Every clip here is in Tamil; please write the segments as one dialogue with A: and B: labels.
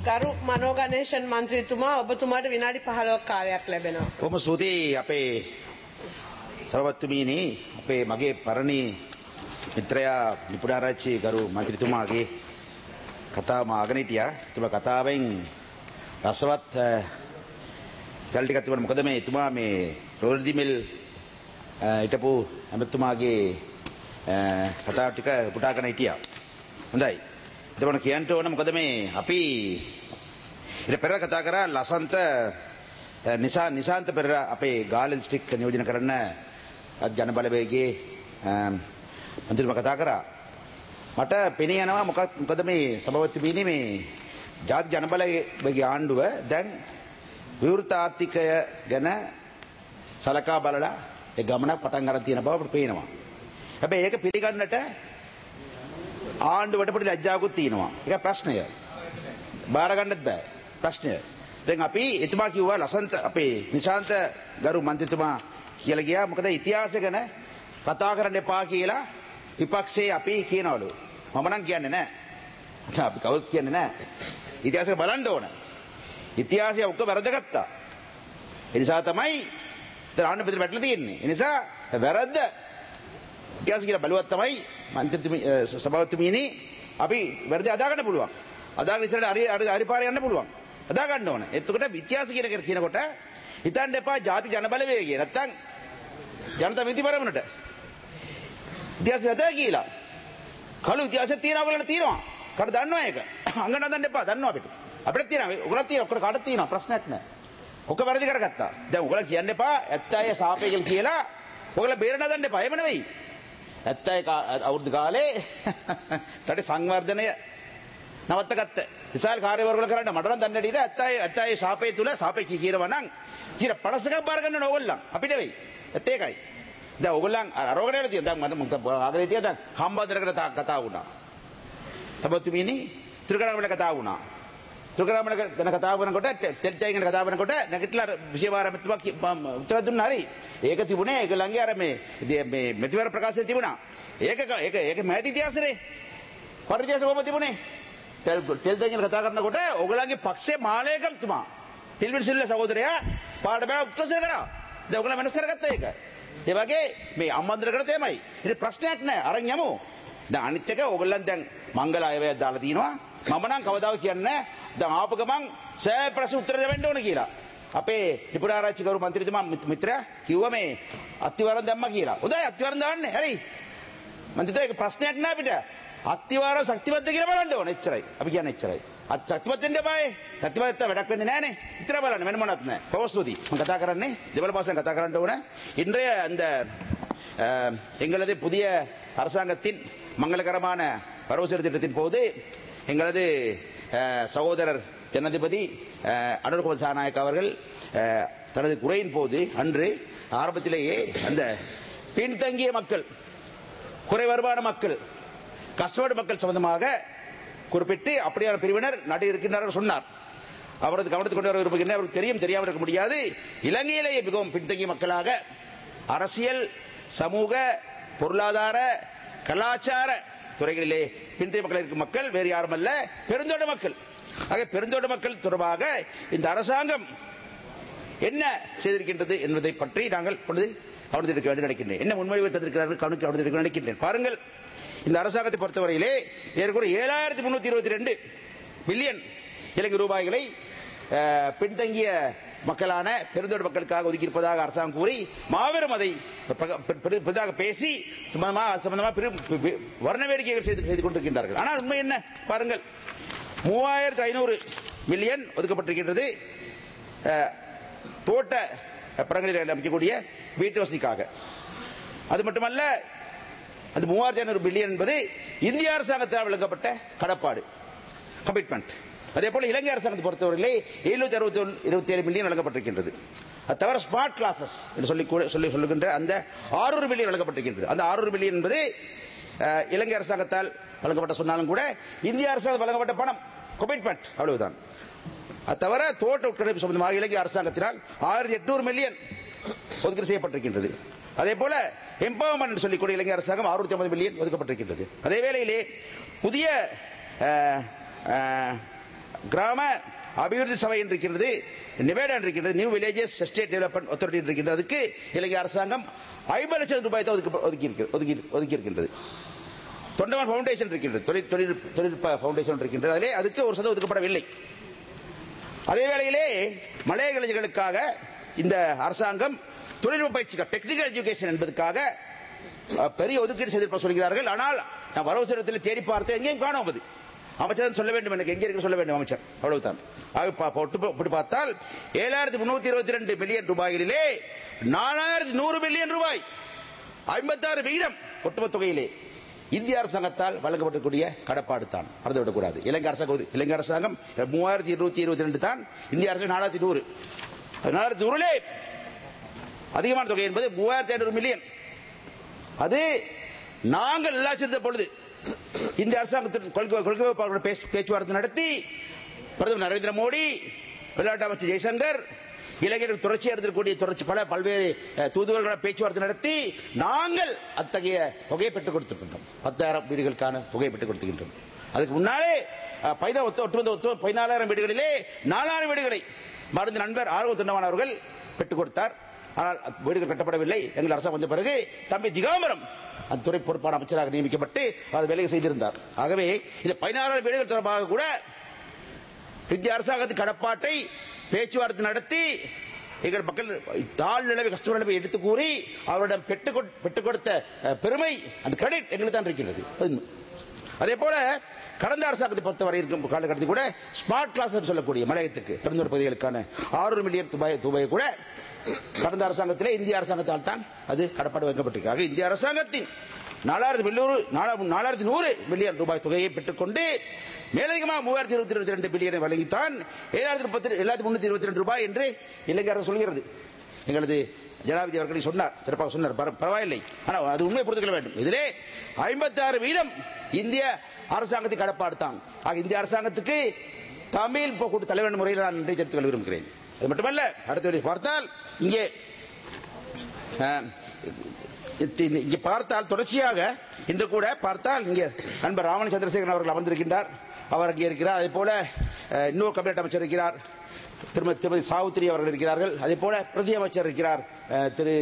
A: ගරු මනෝගණේෂන් මන්ත්‍රීතුමා ඔබතුමාට විනාඩි 15ක් කාලයක් ලැබෙනවා.
B: කොහොම සූදී අපේ සභාපතිතුමීනි අපේ මගේ පරණි මිත්‍රයා නිපුණාරච්චි ගරු මන්ත්‍රීතුමාගේ කතාව මාගෙන හිටියා. එතුමා කතාවෙන් රසවත් ගල් ටිකක් තිබුණා. මොකද මේ එතුමා මේ රෝල්ඩි මිල් හිටපු ඇමතුමාගේ කතාව ටික පුටාගෙන හිටියා. හොඳයි. එතකොට කියන්න ඕන මොකද මේ අපි ඊට පෙර කතා කරා ලසන්ත නිසාන්ත පෙරේරා අපේ ගාල්ල දිස්ත්‍රික් නියෝජනය කරන ජනබලවේගයේ මන්ත්‍රීතුමා කතා කරා. මට පෙනී යනවා මොකද මේ සභාපතිතුමීනි මේ ජාති ජනබලවේගයේ ආණ්ඩුව දැන් විවෘත ආර්ථිකය ගැන සලකා බලලා ඒ ගමනක් පටන් ගන්න තියෙන බව අපිට පේනවා. හැබැයි ඒක පිළිගන්නට ආණ්ඩුවට පොඩි ලැජ්ජාවකුත් තියෙනවා. ඒක ප්‍රශ්නය. බාර ගන්නත් බෑ. ප්‍රශ්නය. දැන් අපි එතුමා කිව්වා ලසන්ත අපේ නිශාන්ත ගරු මන්ත්‍රීතුමා කියලා ගියා මොකද ඉතිහාසය ගැන කතා කරන්න එපා කියලා විපක්ෂයේ අපි කියනවලු. මම නම් කියන්නේ නැහැ. අපි කවුරුත් කියන්නේ නැහැ. ඉතිහාසය බලන්න ඕන. ඉතිහාසය ඔක්කොම වැරදගත්තා. ඒ නිසා තමයි දැන් ආණ්ඩුව පිටට වැටලා තියෙන්නේ. ඒ නිසා වැරද්ද ඉතිහාසය කියලා බලුවත් තමයි මන්ත්‍රීතුමී සභාපතිතුමීනි අපි වැරදි අදා ගන්න පුළුවන්. අදාගෙන ඉස්සරහට හරි පාරේ යන්න පුළුවන්. අදා ගන්න ඕන. එතකොට ඉතිහාසය කියනකොට හිතන්න එපා ජාති ජනබලවේගය නැත්තම් ජනතා විමුක්ති පෙරමුණට. ඉතිහාසය නැතයි කියලා. කළු ඉතිහාසයක් තියෙනවා ඔයගොල්ලන්ට තියෙනවා. කාට දන්නවා ඒක? අංගන හදන්න එපා. දන්නවා අපිට. අපිට තියෙනවා. ඔයගොල්ලන්ට තියෙනවා. ඔක්කොට කාටද තියෙනවා. ප්‍රශ්නයක් නැහැ. ඔක වැරදි කරගත්තා. දැන් ඔයගොල්ලෝ කියන්න එපා 70 සාපේකල් කියලා. ඔයගොල්ලෝ බේරන්න හදන්න එපා. එහෙම නෙවෙයි. 70 අවුරුදු කාලේ රටේ සංවර්ධනය නවත්තගත්ත විශාල කාර්යවර්ගවල කරන්න මට නම් දන්නේ නැහැ 70 ශාපේ තුල ශාපේ කියනවා නම් 50ක් බාර ගන්න ඕගොල්ලන් අපිට වෙයි ඒකයි දැන් ඕගොල්ලන් අරෝගණයට තියෙන දැන් මට මොකද ආගලේ හිටියා දැන් හම්බන්තොටකට කතා වුණා සබතුමීනි ත්‍රිකරාමල කතා වුණා ත්‍රිකරාමල ගැන කතා කරනකොට ටෙල්ටයි ගැන කතා කරනකොට නැගිටලා විශේෂවාරමතුමා උත්තර දුන්නා හරි ඒක තිබුණේ ඒගොල්ලන්ගේ අර මේ මෙතිවර ප්‍රකාශය තිබුණා ඒක මෑත ඉතිහාසනේ පරිත්‍යාස කොහොමද තිබුණේ ටෙල්ටයි ගැන කතා කරනකොට ඕගොල්ලන්ගේ පක්ෂයේ මාලේකම්තුමා ටිල්වින් සිල්ල සහෝදරයා පාඩ බෑ උත්කර්ෂණ කරා දැන් ඕගොල්ලන් වෙනස් කරගත්තා ඒක ඒ වගේ මේ අම්මන්දරකට තේමයි ඉතින් ප්‍රශ්නයක් නැහැ අරන් යමු දැන් අනිත් එක ඕගොල්ලන් දැන් මංගල අයවැයක් දාලා තිනවා මම නම් කවදාවත් කියන්නේ නැහැ දැන් ආපු ගමන් සෑ ප්‍රශ්න උත්තර දෙන්න ඕන කියලා අපේ නිපුණාරච්චි ගරු මන්ත්‍රීතුමා මිත්‍රයා කිව්වා මේ අත්තිවාරම් දැම්මා කියලා. හොඳයි අත්තිවාරම් දාන්නේ. හරි. මන්ත්‍රීතුමා ඒක ප්‍රශ්නයක් නෑ අපිට. අත්තිවාරම් ශක්තිවත්ද කියලා බලන්න ඕන. එච්චරයි. අපි කියන්නේ එච්චරයි. ශක්තිවත් වෙන්න එපායි. ශක්තිවත් වැඩක් වෙන්නේ නෑනේ. ඉතර බලන්න වෙන මොනවත් නෑ. පොස්තුති. මම කතා කරන්නේ දෙවල පාසෙන් කතා කරන්න ඕන. இன்றைய அந்த எங்களது புதிய அரசாங்கத்தின் மங்களகரமான வரவு திட்டத்தின் போது எங்களது சகோதரர் ஜனாதிபதி அனுர்குமார் சாநாயக் அவர்கள் தனது குறையின் போது அன்று ஆரம்பத்திலேயே அந்த பின்தங்கிய மக்கள் குறை வருமான மக்கள் கஷ்டப்படும் மக்கள் சம்பந்தமாக குறிப்பிட்டு அப்படியான பிரிவினர் நாட்டில் இருக்கின்றார்கள் சொன்னார். அவரது கவனத்துக்கு கொண்டு வர விரும்புகின்ற அவருக்கு தெரியாமல் இருக்க முடியாது. இலங்கையிலேயே மிகவும் பின்தங்கிய மக்களாக அரசியல் சமூக பொருளாதார கலாச்சார துறைகளிலே பின்தங்கிய மக்கள் இருக்கும் மக்கள் வேறு யாரும் அல்ல பெருந்தோட்ட மக்கள். ஆக பெருந்தோட்ட மக்கள் தொடர்பாக இந்த அரசாங்கம் என்ன செய்திருக்கின்றது என்பதை பற்றி நாங்கள் கவனத்தில் எடுக்க வேண்டும் நினைக்கின்றேன். என்ன முன்மொழிவை தந்திருக்கிறார்கள் கவனத்தில் எடுக்க நினைக்கின்றேன். பாருங்கள் இந்த அரசாங்கத்தை பொறுத்தவரையிலே ஏற்கனவே 7322 பில்லியன் இலங்கை ரூபாய்களை பின்தங்கிய மக்களான பெருந்தோட்ட மக்களுக்காக ஒதுக்கியிருப்பதாக அரசாங்கம் கூறி மாபெரும் அதை பெரிதாக பேசி சம்பந்தமாக வர்ண வேடிக்கைகள் செய்து கொண்டிருக்கின்றார்கள். ஆனால் உண்மை என்ன பாருங்கள் 3500 மில்லியன் ஒதுக்கப்பட்டிருக்கின்றது தோட்ட படங்களில் அமைக்கக்கூடிய வீட்டு வசதிக்காக. அது மட்டுமல்ல அந்த 3500 பில்லியன் என்பது இந்திய அரசாங்கத்தால் வழங்கப்பட்ட கடப்பாடு கமிட்மெண்ட். அதே போல இலங்கை அரசாங்கத்தை பொறுத்தவரையிலே 727 மில்லியன் வழங்கப்பட்டிருக்கின்றது. அது தவிர ஸ்மார்ட் கிளாஸஸ் என்று சொல்லுகின்ற அந்த 600 மில்லியன் வழங்கப்பட்டிருக்கின்றது. அந்த 600 மில்லியன் என்பது இலங்கை அரசாங்கத்தால் வழங்கப்பட்ட சொன்னாலும் கூட இந்திய அரசாங்கம் வழங்கப்பட்ட பணம் கமிட்மெண்ட் அவ்வளவுதான். அது தவிர தோட்ட உட்கட்டமைப்பு சம்பந்தமாக இலங்கை அரசாங்கத்தினால் 1800 மில்லியன் ஒதுக்கீடு செய்யப்பட்டிருக்கின்றது. அதே போல எம்பவர்மெண்ட் சொல்லிக்கூடிய இலங்கை அரசாங்கம் 650 மில்லியன் ஒதுக்கப்பட்டிருக்கின்றது. அதே வேளையிலே புதிய கிராம அபிவிருத்தி சபை இருக்கிறது, நிவேடா இருக்கிறது, new villages estate development authority இருக்கிறது. அதுக்கு இலங்கை அரசாங்கம் 50 லட்சம் ரூபாய் தான் ஒதுக்கி இருக்கின்றது. தொண்டமான் பவுண்டேஷன் இருக்கின்றது, தொழில்நுட்ப பவுண்டேஷன் இருக்கின்றது, அதிலே அதுக்கு 1% ஒதுக்கப்படவில்லை. அதே வேளையிலே மலைய இளைஞர்களுக்காக இந்த அரசாங்கம் தொழில்நுட்ப பயிற்சிகள் டெக்னிக்கல் எஜுகேஷன் என்பதற்காக பெரிய ஒதுக்கீடு செய்திருப்ப சொல்கிறார்கள். ஆனால் நான் வரவு செலவில் தேடி பார்த்து எங்கேயும் காணோம். அது அமைச்சர் சொல்ல வேண்டும், எனக்கு எங்கே இருக்கு சொல்ல வேண்டும் அமைச்சர், அவ்வளவுதான். அப்படி பார்த்தால் 7322 பில்லியன் ரூபாயிலே 4100 பில்லியன் ரூபாய் 56% ஒட்டுமொத்த தொகையிலே இந்திய அரசாங்கத்தால் வழங்கப்படக்கூடிய கடப்பாடு தான், மறந்துவிடக்கூடாது. இலங்கை அரசாங்கம் 3222 தான், இந்திய அரசாங்கம் 4100. 4100 அதிகமான தொகை என்பது 3500 மில்லியன். அது நாங்கள் நிராகரித்த பொழுது இந்த அரசாங்கத்தின் கொள்கை பேச்சுவார்த்தை நடத்தி பிரதமர் நரேந்திர மோடி, வெளிநாட்டு அமைச்சர் ஜெய்சங்கர், இலங்கையில் தொடர்ச்சியாக இருக்கக்கூடிய பல்வேறு தூதுவர்களை பேச்சுவார்த்தை நடத்தி நாங்கள் அத்தகைய தொகையை பெற்றுக் கொடுத்திருக்கின்றோம். 10,000 வீடுகளுக்கான தொகையை பெற்றுக் கொடுத்திருக்கின்றோம். அதுக்கு முன்னாலே 14,000 வீடுகளிலே 4,000 வீடுகளை மருந்து நண்பர் ஆர்வ திண்ணவான் அவர்கள் பெற்றுக் கொடுத்தார். ஆனால் வீடுகள் கட்டப்படவில்லை. எங்கள் அரசாங்கம் வந்த பிறகு தம்பி திகாம்பரம் அந்த துறை பொறுப்பான அமைச்சராக நியமிக்கப்பட்டு அது வேலையை செய்திருந்தார். ஆகவே இந்த 14,000 வீடுகள் தொடர்பாக கூட இந்திய அரசாங்கத்தின் கடப்பாட்டை பேச்சுவார்த்தை நடத்தி எங்கள் மக்கள் தாழ் நிலைமை கஷ்ட நிலைமை எடுத்து கூறி அவரிடம் பெற்றுக் கொடுத்த பெருமை, அந்த கிரெடிட் எங்களுக்கு தான் இருக்கின்றது. அதே போல கடந்த அரசாங்கத்தை பொறுத்தவரை இருக்கும் காலகட்டத்தில் கூட ஸ்மார்ட் கிளாஸ் சொல்லக்கூடிய மலையத்துக்கு பெருந்தோட்ட பகுதிகளுக்கான 6 மில்லியன் ரூபாய் கூட கடந்த அரசாங்கத்திலே இந்திய அரசாங்கத்தால் தான் அது கடப்பாடு வைக்கப்பட்டிருக்காங்க. இந்திய அரசாங்கத்தின் 4100 மில்லியன் ரூபாய் தொகையை பெற்றுக்கொண்டு மேலதிகமாக 3022 பில்லியனை வழங்கித்தான் 7322 ரூபாய் என்று இலங்கை அரசு சொல்கிறது. எங்களது ஜனாதிபதி அவர்கள் சொன்னார், சிறப்பாக சொன்னார், பரவாயில்லை. ஆனால் அது உண்மையை புரிந்து கொள்ள வேண்டும். இதிலே 56% இந்திய அரசாங்கத்தின் கடப்பாடு தான். ஆக இந்திய அரசாங்கத்துக்கு தமிழ் போக்குவரத்து தலைவர் முறையில் நான் நன்றி தெரிவித்துக் கொள்ள விரும்புகிறேன். அது மட்டுமல்ல, அடுத்த பார்த்தால் இங்கே பார்த்தால் தொடர்ச்சியாக இன்று கூட பார்த்தால் இங்கே நண்பர் ராமன் சந்திரசேகரன் அவர்கள் அமர்ந்திருக்கின்றார், அவர் அங்கே இருக்கிறார். அதே போல இன்னொரு கேபினட் அமைச்சர் இருக்கிறார், திருமதி சாவுத்திரி அவர்கள் இருக்கிறார்கள். அதே போல பிரதி அமைச்சர் இருக்கிறார், திரு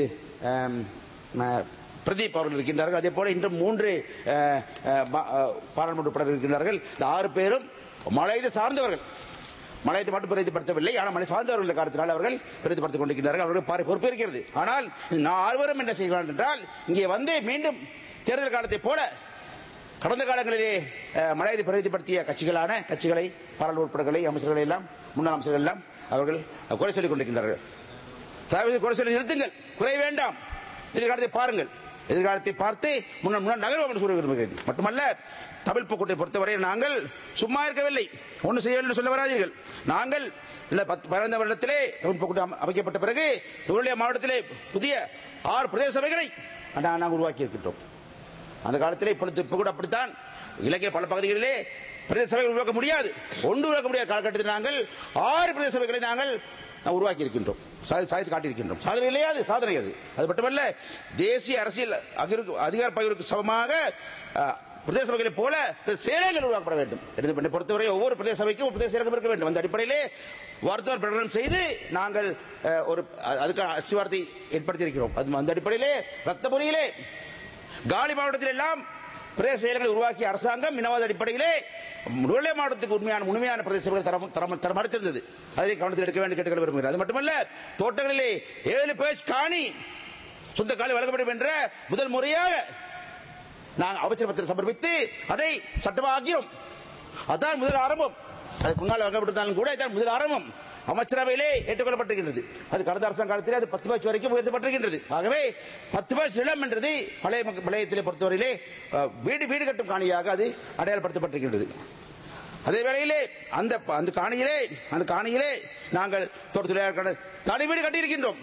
B: பிரதீப் அவர்கள் இருக்கின்றார்கள். அதே போல இன்று 3 பாராளுமன்ற உறுப்பினர்கள் இருக்கின்றார்கள். இந்த 6 பேரும் மலையை சார்ந்தவர்கள். மலையத்தை மட்டும் பிரதிப்படுத்தவில்லை, ஆனால் மலை சார்ந்தவர்கள் காரணத்தினால் அவர்கள் பிரதிப்படுத்திக் கொண்டிருக்கிறார்கள். அவர்கள் பொறுப்பு இருக்கிறது. ஆனால் 4 என்ன செய்கிறார்கள் என்றால், இங்கே வந்து மீண்டும் தேர்தல் காலத்தை போல கடந்த காலங்களிலே மலையத்தை பிரதிப்படுத்திய கட்சிகளை பாராளுமன்ற உறுப்பினர்களை அமைச்சர்களை எல்லாம் முன்னாள் அமைச்சர்கள் எல்லாம் அவர்கள் குறை சொல்லிக் கொண்டிருக்கின்றார்கள். குறை சொல்லி நிறுத்துங்கள், குறை வேண்டாம், எதிர்காலத்தை பாருங்கள், எதிர்காலத்தை பார்த்து முன்னாள் நகர்வோம் என்று சொல்ல விரும்புகிறேன். மட்டுமல்ல, தமிழ் போக்குவரத்தை பொறுத்தவரை நாங்கள் சும்மா இருக்கவில்லை, ஒன்றும் செய்யவில்லை சொல்ல வராதீர்கள். நாங்கள் 15 வருடத்திலே தமிழ் போக்குவரத்து அமைக்கப்பட்ட பிறகு நுவரெலியா மாவட்டத்திலே புதிய 6 பிரதேச சபைகளை நாங்கள் உருவாக்கி இருக்கின்றோம். அந்த காலத்திலே இப்ப கூட அப்படித்தான். இலங்கை பல பகுதிகளிலே பிரதேச சபைகள் உருவாக்க முடியாது, காலகட்டத்தில் நாங்கள் 6 பிரதேச சபைகளை நாங்கள் உருவாக்கி இருக்கின்றோம், சாதித்து காட்டியிருக்கின்றோம். சாதனை இல்லையா? அது சாதனை. அது மட்டுமல்ல, தேசிய அரசியல் அதிகார பகிர்வுக்கு சமமாக பிரதேச சபைகளை போல செயலகங்கள் உருவாக்கப்பட வேண்டும். என்னை பொறுத்தவரை ஒவ்வொரு பிரதேச சபைக்கும் ஒரு பிரதேச செயலகம் இருக்க வேண்டும். அந்த அடிப்படையிலே வார்த்தை பிரகடனம் செய்து நாங்கள் ஒரு அதுக்கான அஸ்திவாரத்தை ஏற்படுத்தி இருக்கிறோம். அந்த அடிப்படையிலே ரத்தபுரியிலே காலி மாவட்டத்தில் எல்லாம் பிரதேச செயலகங்களை உருவாக்கிய அரசாங்கம் இனவாத அடிப்படையிலே நுவரெலியா மாவட்டத்துக்கு உண்மையான பிரதேச சபைகளை தர மறுத்திருந்தது. அதை கவனத்தில் எடுக்க வேண்டும் கேட்டுக்கொள்ள விரும்புகிறேன். அது மட்டுமல்ல, தோட்டங்களிலே 7 பேஜ் காணி சொந்த காணி வழங்கப்படும் என்ற முதல் முறையாக நாங்கள் அமைச்சர் பத்திரம் சமர்ப்பித்து அதை சட்டமாக்கிறோம். அதான் முதல் ஆரம்பம். அதுக்கு முன்னால் வழங்கப்பட்டிருந்தாலும் கூட இதான் முதல் ஆரம்பம். அமைச்சரவையிலே ஏற்றுக்கொள்ளப்பட்டிருக்கிறது. அது கடந்த அரசாங்க காலத்திலே அது 10 பேஜ் வரைக்கும் உயர்த்தப்பட்டிருக்கின்றது. ஆகவே 10 பேஜ் நிலம் என்றது மலையத்திலே பொறுத்தவரையிலே வீடு கட்டும் காணியாக அது அடையாளப்படுத்தப்பட்டிருக்கின்றது. அதே வேளையிலே அந்த காணியிலே நாங்கள் தோட்டத்துறையாளர்கள் தனி வீடு கட்டியிருக்கின்றோம்.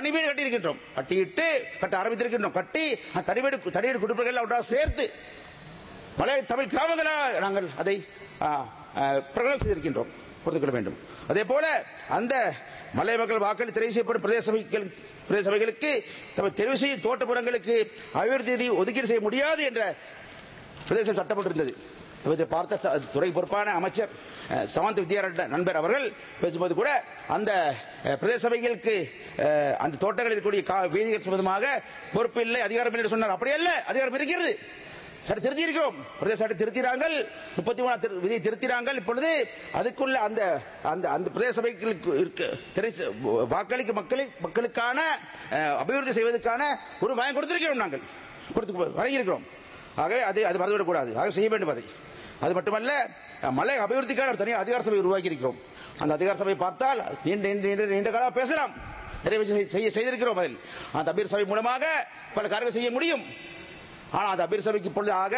B: கட்ட ஆரம்பித்திருக்கின்றோம். கட்டி தனி வீடு குடும்பங்கள் ஒன்றாக சேர்த்து மலைய தமிழ் கிராமங்களாக நாங்கள் அதை பிரகடனம் செய்திருக்கின்றோம், புரிந்து கொள்ள வேண்டும். அதே போல அந்த மலை மக்கள் வாக்களித்து தெரிவு செய்யப்படும் பிரதேச சபைகளுக்கு தெரிவு செய்யும் தோட்டப்புறங்களுக்கு அபிவிருத்தி ஒதுக்கீடு செய்ய முடியாது என்ற பிரதேசம் சட்டப்பட்டிருந்தது. இதை பார்த்த துறை பொறுப்பான அமைச்சர் சமந்த் வித்யாரண்ய நண்பர் அவர்கள் பேசும்போது கூட அந்த பிரதேச சபைகளுக்கு அந்த தோட்டங்களில் இருக்கக்கூடிய வீதிகள் சம்பந்தமாக பொறுப்பு இல்லை, அதிகாரம் இல்லை சொன்னார். அப்படியல்ல, அதிகாரம் இருக்கிறது. திருத்தி இருக்கிறோம். பிரதேச சட்டத்தை திருத்தினார்கள், 33 விதியை திருத்தினார்கள். இப்பொழுது அதுக்குள்ள அந்த அந்த அந்த பிரதேச சபைகளுக்கு வாக்களிக்கும் மக்களுக்கான அபிவிருத்தி செய்வதற்கான ஒரு பயம் கொடுத்திருக்கிறோம். நாங்கள் கொடுத்து வழங்கியிருக்கிறோம். ஆகவே அது மறந்துவிடக்கூடாது. ஆக செய்ய வேண்டும். அது மட்டுமல்ல, மலை அபிவிருத்திக்கான ஒரு தனியாக அதிகார சபை உருவாக்கி இருக்கிறோம். அந்த அதிகார சபை பார்த்தால் நீண்ட காலம் பேசலாம், நிறைய செய்திருக்கிறோம். அதில் அந்த அபிவிருத்தி சபை மூலமாக பல காரியங்கள் செய்ய முடியும். ஆனால் அந்த அபிவிருத்தி சபைக்கு இப்பொழுது ஆக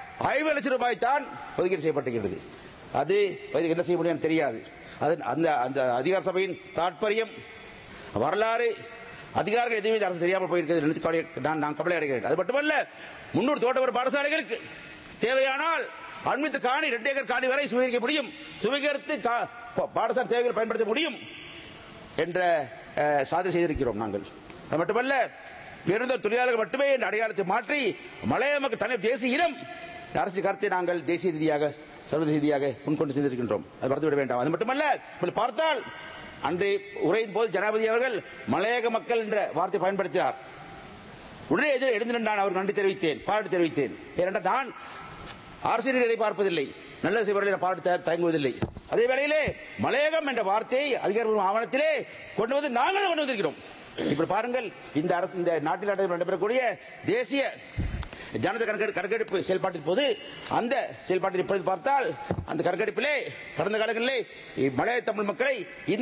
B: 50 லட்சம் ரூபாய் தான் ஒதுக்கீடு செய்யப்பட்டிருக்கிறது. அது என்ன செய்ய முடியும் தெரியாது. அது அந்த அதிகார சபையின் தாற்பயம், வரலாறு, அதிகாரிகள் எதுவுமே அரசு தெரியாமல் போயிருக்கிறது. நான் கவலை அடைகிறேன். அது மட்டுமல்ல, 300 தோட்டவர் பாடசாலைகளுக்கு தேவையானால் அண்மித்த காணி 2 ஏக்கர் காணி வரை சுவீகரிக்க முடியும், சுவீகரித்து பாடசாலை தேவைகள் பயன்படுத்த முடியும் என்ற சாதனை செய்திருக்கிறோம் நாங்கள். அது மட்டுமல்ல, பெருந்தோர் தொழிலாளர்கள் மட்டுமே என்ற அடையாளத்தை மாற்றி மலைய மக்கள் தனி தேசிய இனம் அரசு கருத்தை நாங்கள் தேசிய ரீதியாக சர்வதேச ரீதியாக முன்கொண்டு செய்திருக்கின்றோம். அது மறந்துவிட வேண்டாம். அது மட்டுமல்ல, பார்த்தால் அன்றைய உரையின் போது ஜனாதிபதி அவர்கள் மலையக மக்கள் என்ற வார்த்தை பயன்படுத்தினார். உடனே எழுந்து நான் அவர் நன்றி தெரிவித்தேன், பாராட்டு தெரிவித்தேன். ஏனென்றால் நான் அரசியல் இதை பார்ப்பதில்லை, நல்ல செய்வர்களை பாராட்டு தயங்குவதில்லை. அதே வேளையிலே மலையகம் என்ற வார்த்தையை அதிகாரப்பூர்வ ஆவணத்திலே கொண்டு வந்து நாங்கள் கொண்டு வந்திருக்கிறோம். இப்படி பாருங்கள், இந்த நாட்டில் நடைபெறக்கூடிய தேசிய ஜனத கணக்கெடுப்பு செயல்பாட்டின் போது அந்த செயல்பாட்டில் இப்போது பார்த்தால் அந்த கணக்கெடுப்பிலே கடந்த காலங்களிலே மலைய தமிழ் மக்களை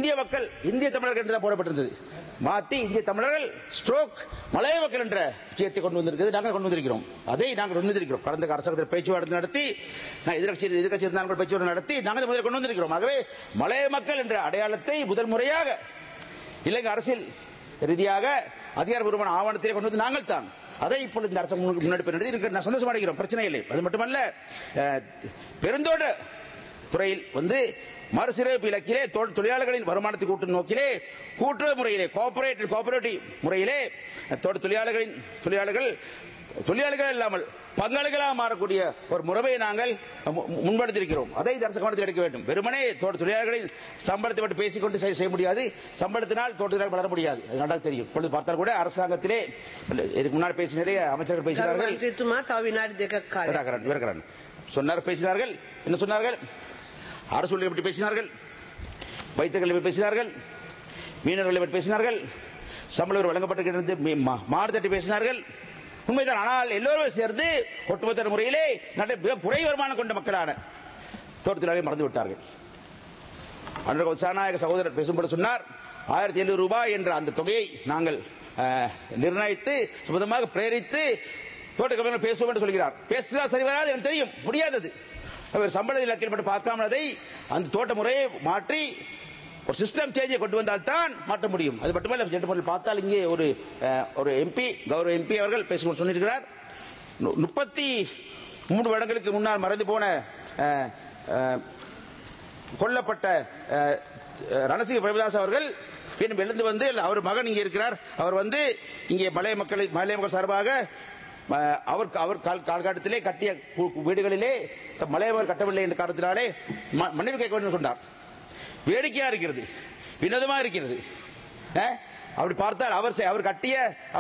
B: இந்திய தமிழர்கள் என்று தான் போடப்பட்டிருந்தது. மாற்றி இந்திய தமிழர்கள் ஸ்ட்ரோக் மலைய மக்கள் என்ற விஷயத்தை கொண்டு வந்திருக்கிறது. நாங்கள் கொண்டு வந்திருக்கிறோம். அதை நாங்கள் கொண்டு வந்திருக்கிறோம். கடந்த அரசாங்கத்தில் பேச்சுவார்த்தை நடத்தி, எதிர்கட்சி இருந்தாலும் பேச்சுவார்த்தை நடத்தி நாங்கள் முதலில் கொண்டு வந்திருக்கிறோம். ஆகவே மலைய மக்கள் என்ற அடையாளத்தை முதல் முறையாக இலங்கை அரசியல் ரீதியாக அதிகாரப்பூர்வமான ஆவணத்திலே கொண்டு வந்து நாங்கள் தான் அதை இப்பொழுது இந்த அரசு முன்னெடுப்பு நடத்தி நான் சந்தோஷம் அடைகிறோம். பிரச்சனை இல்லை. அது மட்டுமல்ல, பெருந்தோட்ட துறையில் மறுசீரமைப்பு இலக்கிலே தொழிலாளர்களின் வருமானத்தை கூட்டும் நோக்கிலே கூட்டுறவு முறையிலே கோஆபரேட்டிவ் முறையிலே தொழிலாளர்கள் இல்லாமல் பங்காளிகளாக மாறக்கூடிய ஒரு முறையை நாங்கள் முன்படுத்தியிருக்கிறோம். அதை இந்த அரசு கவனத்தில் எடுக்க வேண்டும். வெறுமனே தொழிலாளர்களின் சம்பளத்தை மட்டும் பேசிக்கொண்டு செய்ய முடியாது. சம்பளத்தினால் தோட்டத்தில் வளர முடியாது. அது நல்லா தெரியும். இப்பொழுது பார்த்தால் கூட அரசாங்கத்திலே இதுக்கு முன்னால் பேசிய நிறைய அமைச்சர்கள் பேசினார்கள். பேசினார்கள். என்ன சொன்னார்கள்? அரசு ஊழியர்களை பற்றி பேசினார்கள், வைத்தியர்களை பற்றி பேசினார்கள், மீனவர்களை பற்றி பேசினார்கள், சம்பளம் வழங்கப்பட்டிருக்கிறது மாடு தட்டி பேசினார்கள். உண்மைதான். ஆனால் எல்லோரும் சேர்ந்து ஒட்டுமொத்த முறையிலே குறை வருமானம் கொண்ட மக்களான தோட்டத்திலாளர்கள் மறந்து விட்டார்கள். அன்றர் சாநாயக சகோதரர் பேசும்போது சொன்னார், 1700 ரூபாய் என்ற அந்த தொகையை நாங்கள் நிர்ணயித்து சம்பந்தமாக பிரேரித்து தோட்ட பேசுவோம் என்று சொல்கிறார். பேசினால் சரி வராது, எனக்கு தெரியும், முடியாதது. அவர் சம்பள இலக்கில் மட்டும் பார்க்காமலை அந்த தோட்ட முறையை மாற்றி ஒரு சிஸ்டம் சேஞ்சை கொண்டு வந்தால் தான் மாற்ற முடியும். அது மட்டுமல்ல, பார்த்தால் இங்கே ஒரு எம்பி, கௌரவ எம்பி அவர்கள் பேசிக்கொண்டு சொன்னிருக்கிறார், 33 வருடங்களுக்கு முன்னால் மறைந்து போன கொல்லப்பட்ட ரணசிங்க பிரபுதாஸ் அவர்கள் எழுந்து அவர் மகன் இங்கே இருக்கிறார். அவர் இங்கே மலைய மக்கள் சார்பாக அவர் காலகட்டத்திலே கட்டிய வீடுகளிலே மலையவர் கட்டவில்லை என்ற காரணத்தினாலே மன்னிப்பு கேட்க வேண்டும் சொன்னார். வேடிக்கையா இருக்கிறது, வினோதமா இருக்கிறது. அப்படி பார்த்தால் அவர் கட்டிய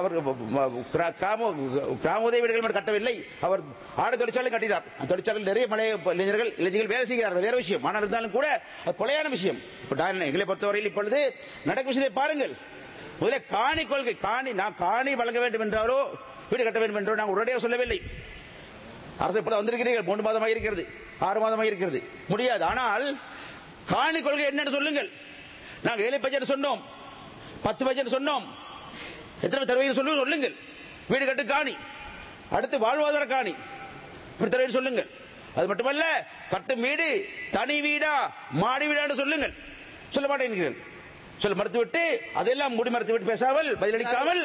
B: கிராம உதவி வீடுகள் மட்டும் கட்டவில்லை, அவர் ஆடை தொழிற்சாலை கட்டினார். அந்த தொழிற்சாலையில் நிறைய மலைய இளைஞர்கள் வேலை செய்கிறார்கள், வேற விஷயம். ஆனால் இருந்தாலும் கூட அது கொலையான விஷயம். எங்களை பொறுத்தவரையில் இப்பொழுது நடக்கும் விஷயத்தை பாருங்கள். முதல்ல காணி கொள்கை, நான் காணி வழங்க வேண்டும் என்றாலோ வீடு கட்ட வேண்டும் என்றோ நாங்கள் உடனடியாக சொல்லவில்லை. அரசு இப்போது வந்திருக்கிறீர்கள், 3 மாதமாக இருக்கிறது, 6 மாதமாக இருக்கிறது, முடியாது. ஆனால் காணி கொள்கை என்னன்னு சொல்லுங்கள். நாங்கள் 7 பட்ஜெட் சொன்னோம், 10 பட்ஜெட் சொன்னோம், எத்தனை தருவீங்க சொல்லுங்கள். வீடு கட்டு காணி, அடுத்து வாழ்வாதார காணி இப்படி தருவீங்க சொல்லுங்கள். அது மட்டுமல்ல, கட்டும் வீடு தனி வீடா மாடி வீடான்னு சொல்லுங்கள். சொல்ல மாட்டேங்கிறீர்கள். சொல்ல மறுத்துவிட்டு அதெல்லாம் மூடி மறுத்துவிட்டு பேசாமல் பதிலளிக்காமல்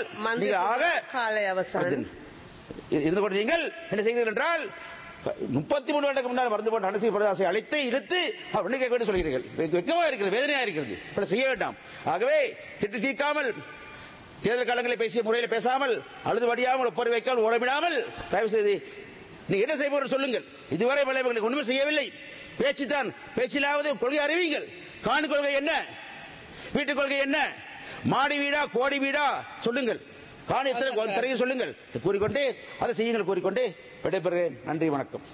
B: இருந்து கொண்டு நீங்கள் என்ன செய்கிறீர்கள் என்றால் 33 வருடத்துக்கு முன்னால் மறந்து போன அனசி பிரதாசை அழைத்து இழுத்து கேட்க வேண்டும் சொல்கிறீர்கள். வெக்கமாக இருக்கிறது, வேதனையாக இருக்கிறது. இப்படி செய்ய வேண்டாம். ஆகவே திட்டு தீர்க்காமல் தேர்தல் காலங்களில் பேசிய முறையில் பேசாமல் அழுது வடியாமல் ஒப்பறி வைக்காமல் ஓடமிடாமல் தயவு செய்து நீ என்ன செய்ய சொல்லுங்கள். இதுவரை விளைவுகளுக்கு ஒன்றுமே செய்யவில்லை. பேச்சுத்தான். பேச்சிலாவது கொள்கை அறிவிங்கள். காணி கொள்கை என்ன, வீட்டுக் கொள்கை என்ன, மாடி வீடா கோடி வீடா சொல்லுங்கள். காணி எத்தனை சொல்லுங்கள். கூறிக்கொண்டு அதை செய்யுங்கள் கூறிக்கொண்டு விடைபெறுகிறேன். நன்றி, வணக்கம்.